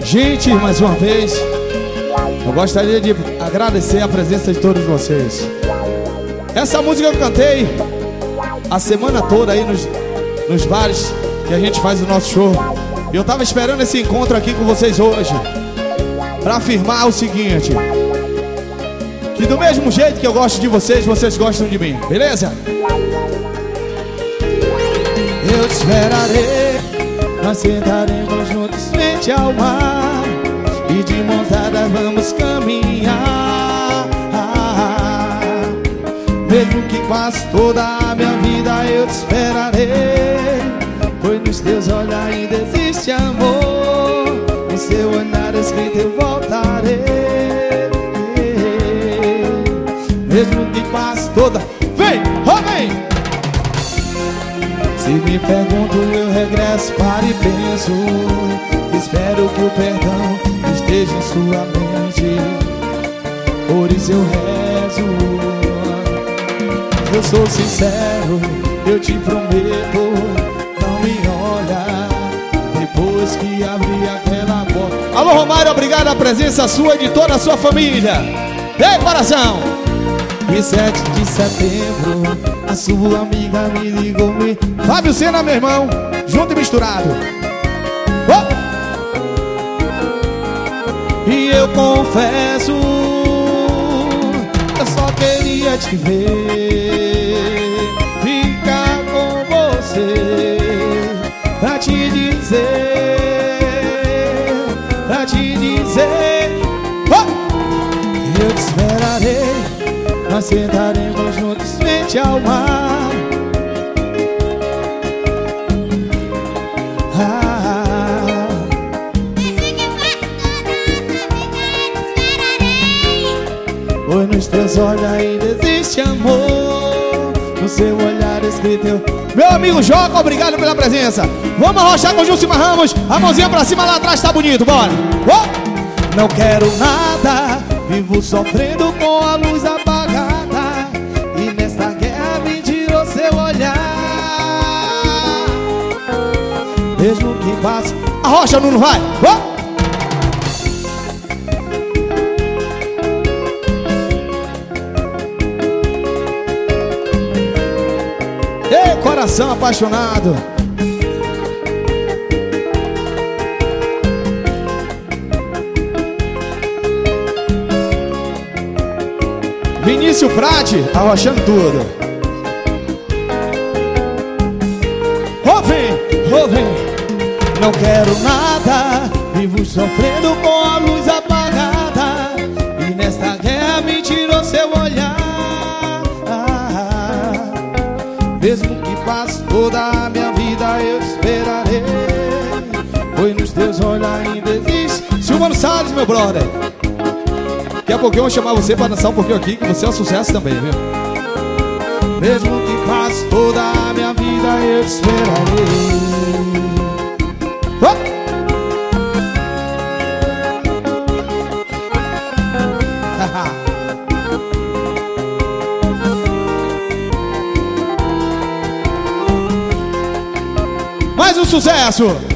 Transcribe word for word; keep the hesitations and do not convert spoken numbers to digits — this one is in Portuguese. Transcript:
Gente, mais uma vez, eu gostaria de agradecer a presença de todos vocês. Essa música eu cantei a semana toda aí nos, nos bares que a gente faz o nosso show. E eu tava esperando esse encontro aqui com vocês hoje pra afirmar o seguinte: que do mesmo jeito que eu gosto de vocês, vocês gostam de mim, beleza? Eu te esperarei, nós sentaremos juntos frente ao mar e de mãos dadas vamos caminhar. Mesmo que passe toda a minha vida, eu te esperarei, pois nos teus olhos ainda existe amor. No seu olhar escrito eu voltarei. Mesmo que passe toda... Vem, oh, vem! Se me pergunto eu regresso, paro e penso. Espero que o perdão esteja em sua mente. Por isso eu rezo. Eu sou sincero, eu te prometo. Não me olha depois que abri aquela porta. Alô Romário, obrigado a presença sua e de toda a sua família. Ei, coração! E sete de setembro, a sua amiga me ligou, me... Fábio Sena, meu irmão, junto e misturado. Oh! E eu confesso, eu só queria te ver, ficar com você, pra te dizer, pra te dizer, oh! Eu te esperarei, nós sentaremos juntos frente ao mar. Ah, pois nos teus olhos ainda existe amor. No seu olhar escrito eu... Meu amigo Joca, obrigado pela presença. Vamos arrochar com o Jucimar Ramos. A mãozinha pra cima lá atrás, tá bonito, bora. Oh! Não quero nada, vivo sofrendo com a luz apagada. E nesta guerra me tirou seu olhar. Mesmo que passe... Arrocha, Nuno, vai! Oh! Ei, coração apaixonado! Vinícius Prade, arrochando tudo. Oh, vem, oh, vem. Não quero nada, vivo sofrendo com a luz apagada. E nesta guerra me tirou seu olhar. Mesmo que passe toda a minha vida, eu te esperarei, pois nos teus olhos ainda existe. Silvano Salles, meu brother. Daqui a pouquinho eu vou chamar você pra dançar um pouquinho aqui, que você é um sucesso também, viu? Mesmo que passe toda a minha vida, eu te esperarei. Oh! Mais um sucesso!